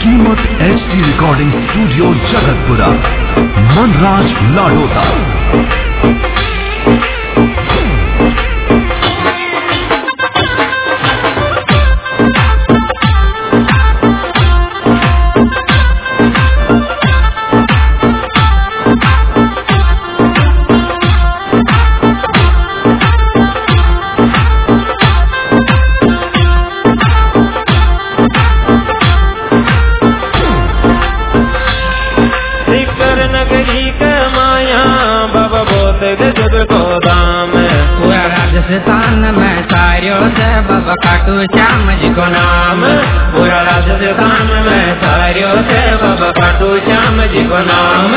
कीमत HD recording studio Jagatpura, Manraj Ladota. Rajasthan में सारियों से बाबा खाटू श्याम जी को नाम, पूरा राजस्थान में सारियों से बाबा खाटू श्याम जी को नाम।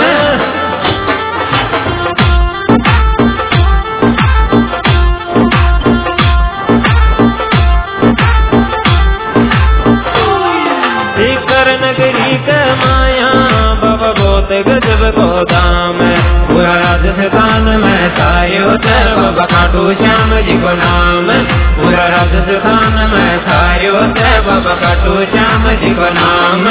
सीकर नगरी का माया बाबा बहुत गजब को दाम, पूरा राजस्थान में सारियों से बाबा खाटू श्याम जी को नाम, पूरा राजस्थान में सारियों से बाबा खाटू श्याम जी को नाम।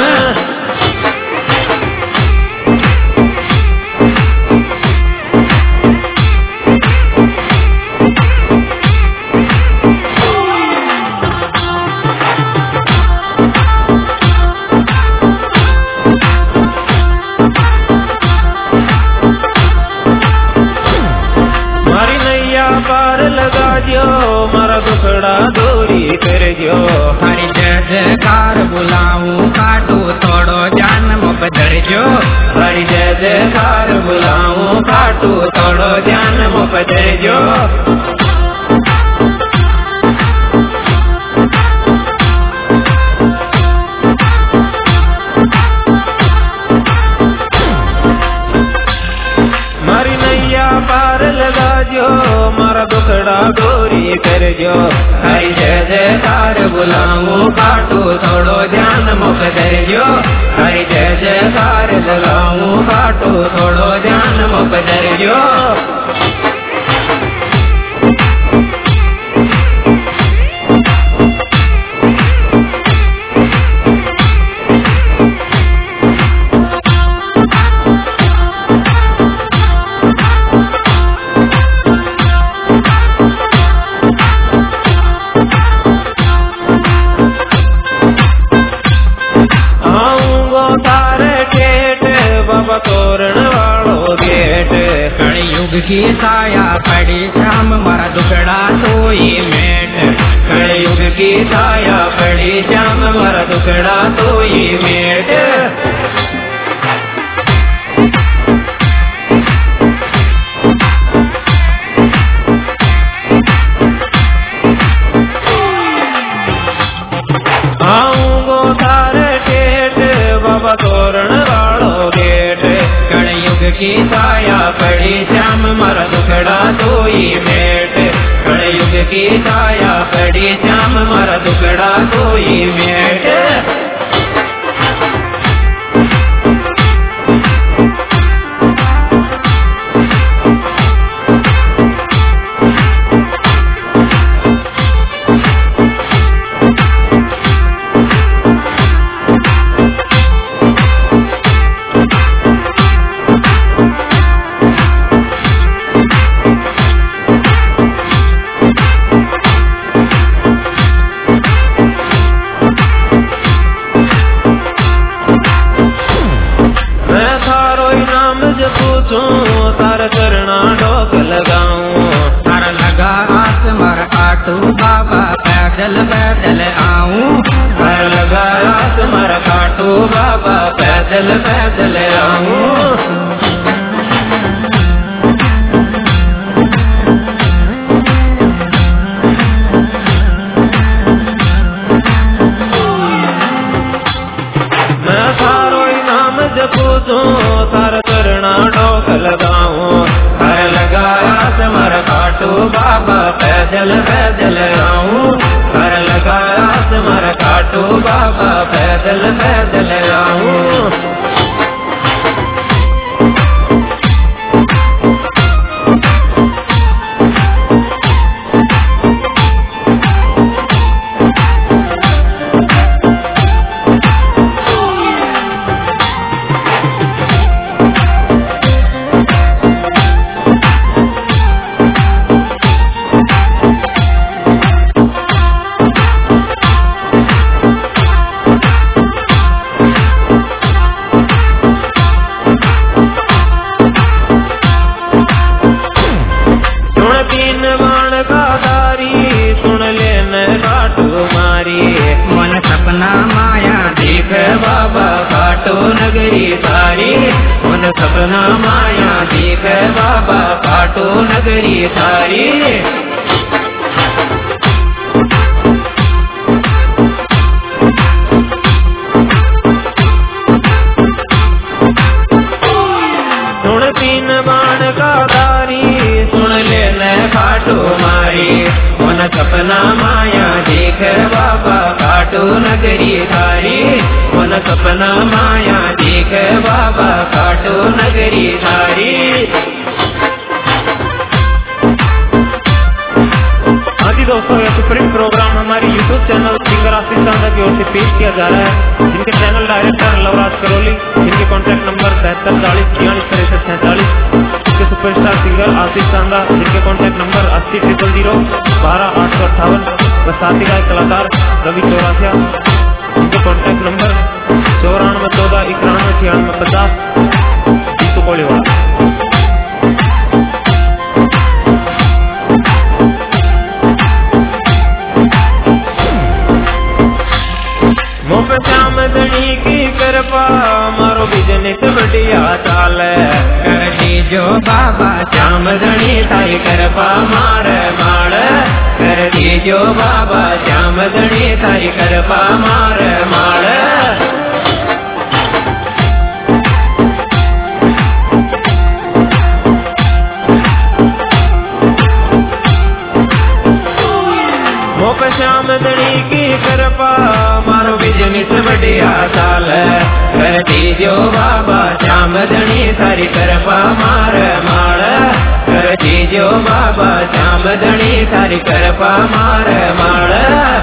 मारा दुखड़ा दूरी कर जो, हरी जय जयकार बुलाऊं काटू थोड़ो जन्म बदल जो, हरी जय जयकार बुलाऊं काटू थोड़ो जन्म बदल जो। मारी नैया पार लगा जो, मारा दुखड़ा दूरी कर जो, हरी जय जयकार बुलाऊं काटू थोड़ो ध्यान मुख कर जो, हरी जय जयकार लगाऊं काटू थोड़ो ध्यान मुख कर जो। तोरण वालो गेट, कलयुग की साया पड़ी श्याम मारा दुखड़ा सोई मेट, कलयुग की साया पड़ी श्याम मारा दुखड़ा सोई मेट। आऊंगो तारे ठेठ बाबा तोरण वालो गेट, कलयुग की साया पड़ी श्याम मारा दुखड़ा सोई मेट, कलयुग की साया पड़ी श्याम मारा दुखड़ा सोई मेट। तार चरणा डोक लगाऊं, तार लगा आस मारा काटू बाबा पैदल पैदल आऊं, तार लगा आस मारा काटू बाबा पैदल पैदल आऊं। मैं थारो नाम जपूं तार चरणा डोक लगाऊं, तार लगाया समर काटू बाबा पैदल पैदल आऊं, तार लगाया समर काटू बाबा पैदल पैदल आऊं। खाटू नगरी थारी, मन सपना माया दिखे बाबा खाटू नगरी थारी। सुन तीन बाण का धारी, सुन ले खाटू मारी, मन सपना माया देखे बाबा खाटू नगरी थारी, मन सपना माया देखे बाबा खाटू नगरी थारी। हाँ जी दोस्तों, यह सुप्रीम प्रोग्राम हमारी YouTube channel singer Ashish Sanda की ओर से पेश किया जा रहा है, जिनके चैनल डायरेक्टर लवराज करोली, जिनके कॉन्टैक्ट नंबर 73404646, जिनके सुपरस्टार सिंगर आशीष सांदा, जिनके कॉन्टैक्ट नंबर 8000012858, व साथी गायक कलाकार रवि चौरासिया, जिनके कॉन्टैक्ट नंबर 9414919650, जीतू कोलीवाला। श्याम धनी की कृपा मारो बिजनेस बढ़िया चाल, कर दीजो बाबा श्याम धनी थाई कृपा मार माड़, कर दीजो बाबा श्याम धनी थाई कृपा मार माड़। श्याम धनी की कृपा मारो बिजनेस बढ़िया चाल, कर दीजो बाबा श्याम धनी थारी कृपा मार माड़, कर दीजो बाबा श्याम धनी थारी कृपा मार माड़।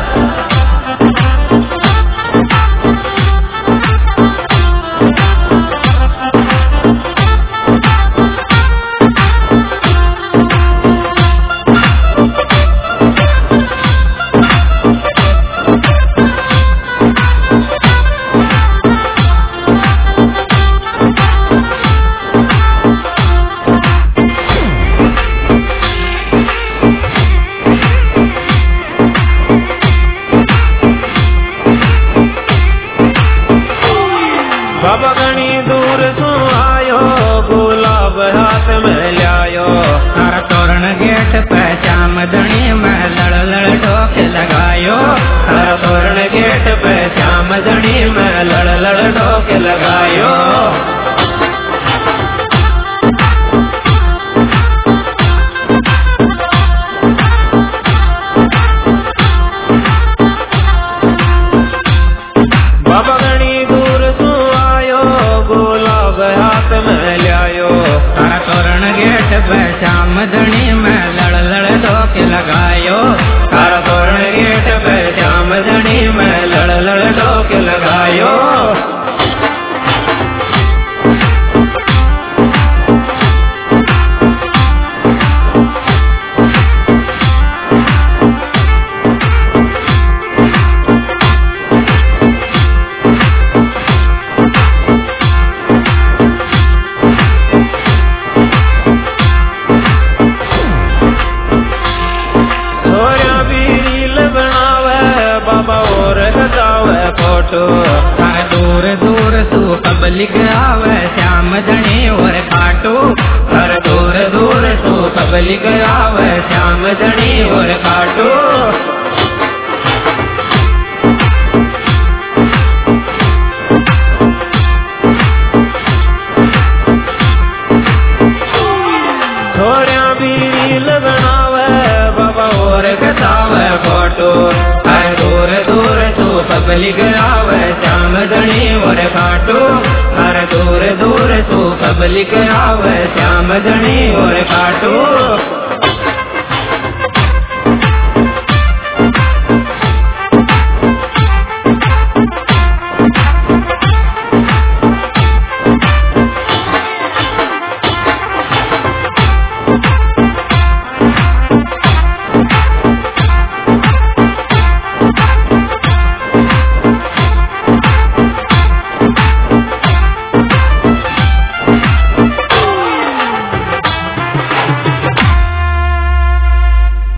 बाबा घनी दूर सो आयो, गुलाब हाथ में लायो, हर तोरण गेट पे श्याम धनी में लड़ लड़ ढोक लगायो, हर तोरण गेट पे श्याम धनी में लड़ लड़ ढोक लगायो। बाबा घनी दूर सो आयो, गुलाब हाथ में लायो, हर तोरण गेट पे श्याम धनी में लड़ लड़ ढोक लगायो, हर तोरण गेट पे श्याम धनी में लड़ लड़ ढोक लगायो। हर दूर दूर तू पब्लिक आवे श्याम धनी और खाटू, हर दूर दूर तू पब्लिक आवे श्याम धनी और खाटू। थोड़ा भी रील बनावे बाबा और कटावे फोटो, हर दूर दूर तू पब्लिक आवे श्याम धनी और खाटू, हर दूर दूर तू पब्लिक आवे श्याम धनी और खाटू।